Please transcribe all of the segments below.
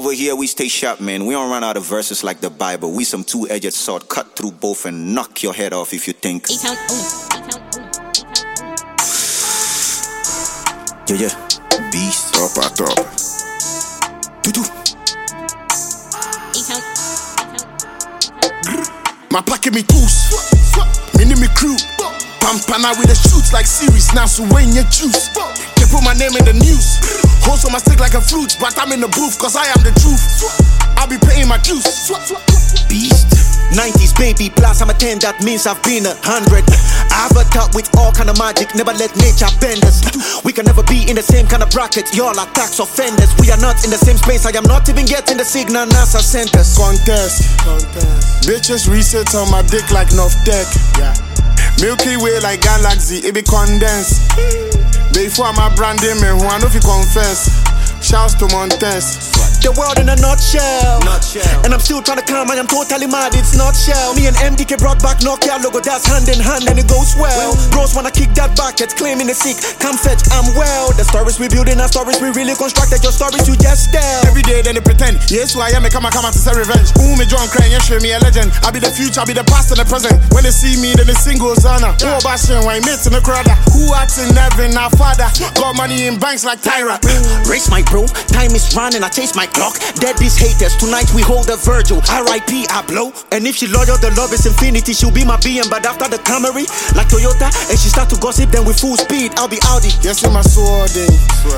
over here, we stay sharp, man. We don't run out of verses like the Bible. We some two-edged sword, cut through both and knock your head off if you think. Yeah. Beast. Top. Tutu. My packet me tools. Me name me crew. Pampana with the shoots like series. Now so when you choose. They put my name in the news. Hold on my stick like a flute. But I'm in the booth cause I am the truth. I'll be paying my dues. Beast. 90s baby plus I'm a 10, that means I've been 100. I've a talk with all kind of magic, never let nature bend us. We can never be in the same kind of bracket, y'all are tax offenders. We are not in the same space, I am not even getting the signal NASA sent us. Contest. Bitches reset on my dick like North Tech. Milky Way like Galaxy, it be condensed. Before my branding me, who I know if you confess. Shouts to Montes. The world in a nutshell. And I'm still trying to calm, I am totally mad, it's not shell. Me and MDK brought back Nokia logo, that's hand in hand and it goes well. Bros wanna kick that bucket, claiming the sick, come fetch, I'm well. The stories we building are stories we really constructed, your stories you just tell. Every day then they pretend, yes who I am, I come out to say revenge. Who me John crying, you show me a legend. I be the future, I be the past and the present. When they see me, then they sing Hosanna. Oh bashing, why mates in the crowd. Who acts in heaven, our father. Got money in banks like Tyra. Race my bro, time is running, I chase my clock. Dead these haters, tonight we hold the Virgil. R.I.P. I blow. And if she loyal, the love is infinity. She'll be my BM, but after the Camry, like Toyota, and she start to gossip, then with full speed, I'll be Audi. Yes, in my swording.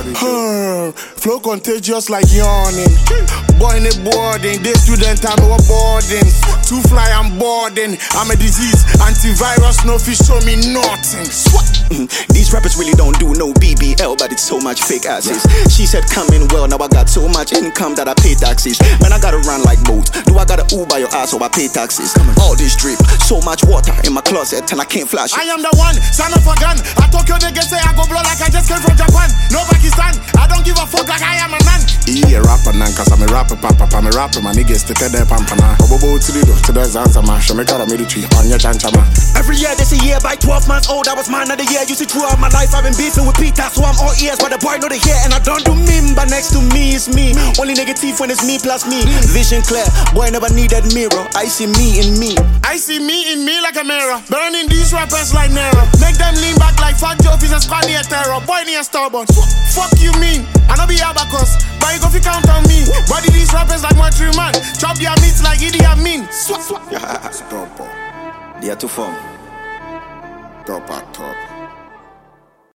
Flow contagious like yawning. Boy in the boarding, day student time we boarding. Too fly, I'm boarding. I'm a disease, antivirus, no fish show me nothing. These rappers really don't do no BBL, but it's so much fake asses. She said coming well, now I got so much income that I pay taxes. Man, I gotta run like boat. Do I gotta Uber your ass or I pay taxes? All this drip, so much water in my closet and I can't flash it. I am the one, son of a gun. I talk your niggas say I go blow like I just came from Japan. No Pakistan, I don't give a fuck like I am a man. Yeah, rapper nan, cause I'm a rapper, papa, I'm a rapper, my niggas to tell their pampana. Bobo to the Zanzama, Shamika military on your chanchama. Every year this a year, by 12 months old, I was man of the year. You see, throughout my life I've been beefing with Peter, so I'm all ears, but the boy know the hair, and I don't do meme, but next to me is me. Only negative when it's me plus me. Vision clear, boy never needed mirror. I see me in me. I see me in me like a mirror. Burning these rappers like Nero. Make them lean back like fat jokes and squad near terror. Boy near Starbucks. Fuck you mean? I know be abacus, but you go fi count on me. Body these rappers like my tree man. Chop their meats like Idi Amin. They are too fun. Top.